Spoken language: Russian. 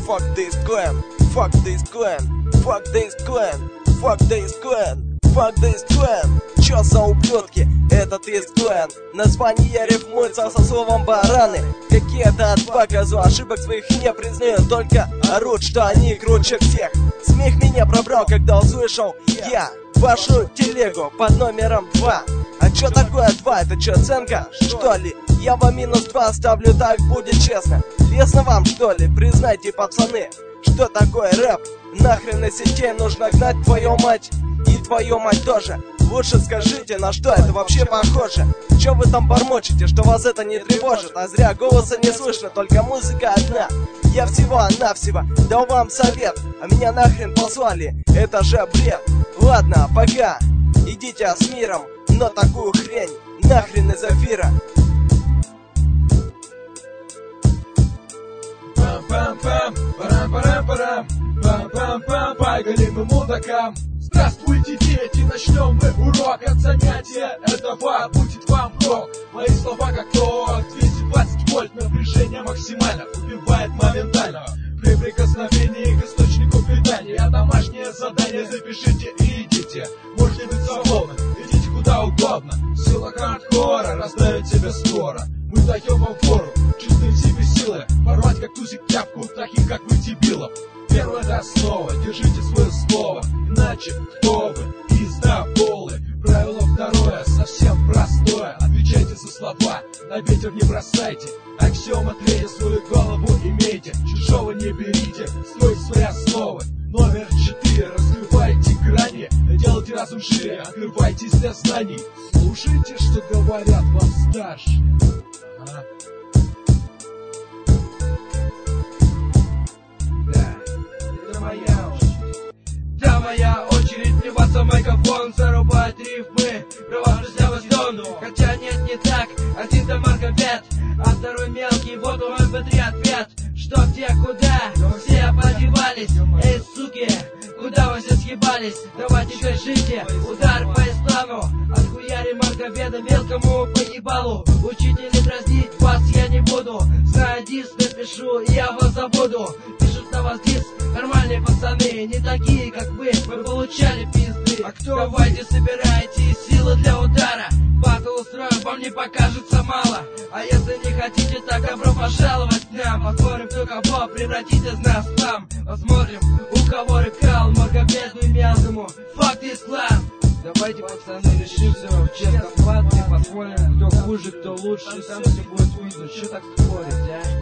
Fuck this clan, fuck this clan, fuck this clan, fuck this clan, fuck this clan. Чё за ублюдки? Этот из клан. Название рифмуется со словом бараны. Какие-то от показу ошибок своих не признают, только орут, что они круче всех. Смех меня пробрал, когда услышал я вашу телегу под номером 2. А чё такое 2? Это чё, оценка, что ли? Я вам -2 ставлю, так будет честно. Лестно вам, что ли? Признайте, пацаны, что такое рэп? Нахрен из сетей нужно гнать твою мать. И твою мать тоже. Лучше скажите, на что это вообще похоже? Чё вы там бормочете, что вас это не тревожит? А зря голоса не слышно, только музыка одна. Я всего-навсего дал вам совет, а меня нахрен послали. Это же бред. Ладно, пока. Идите с миром, но такую хрень нахрен из эфира. Пам-пам-пам, парам-парам-парам, пам-пам-пам, пойгали мы мудакам. Здравствуйте, дети, начнем мы урок от занятия этого будет вам рок. Мои слова как ток, 220 вольт, напряжение максимально, убивает моментально. При прикосновении к источнику питания, домашнее задание запишите и идите. Можете быть свободны, идите куда угодно. Сила хардкора раздавит тебя скоро. Мы даем вам фору, чувствуем в себе силы, порвать как тузик тряпку, таких как вы дебилов. Первое это основа, держите свое слово, иначе кто вы? Пиздоболы. Правило второе, совсем простое, отвечайте за слова, на ветер не бросайте. Аксиома третья, свою голову имейте, чужого не берите, стройте свои основы. Номер 4, раскрывайте грани, делайте разум шире, открывайтесь для знаний. Слушайте, что говорят вам старшие. Да, моя очередь плеваться в микрофон, зарубать рифмы, права друзья в стону. Хотя нет, не так, один-то марковед, а второй мелкий, вот у MP3 ответ. Что, где, куда, все подевались, эй, суки, куда вы все съебались? Давайте держите, удар по исламу, отхуяри марковеда мелкому поебалу. Учители дразнить вас я не буду, знаю дис напишу, и я вас забуду. Пишут на вас дис, нормальные пацаны, не такие как вы получали пизды. А кто давайте вы? Собирайте силы для удара, батл устроим, вам не покажется мало. А если не хотите, так добро пожаловать к нам. Посмотрим, кто кого превратит из нас в хлам. Посмотрим, у кого рыкал, маркобеду и мелкому. Fuck this clan. Давайте, пацаны, решим все в честном плане. Посмотрим, кто хуже, кто лучше, и там все будет видно. Что так спорить, а?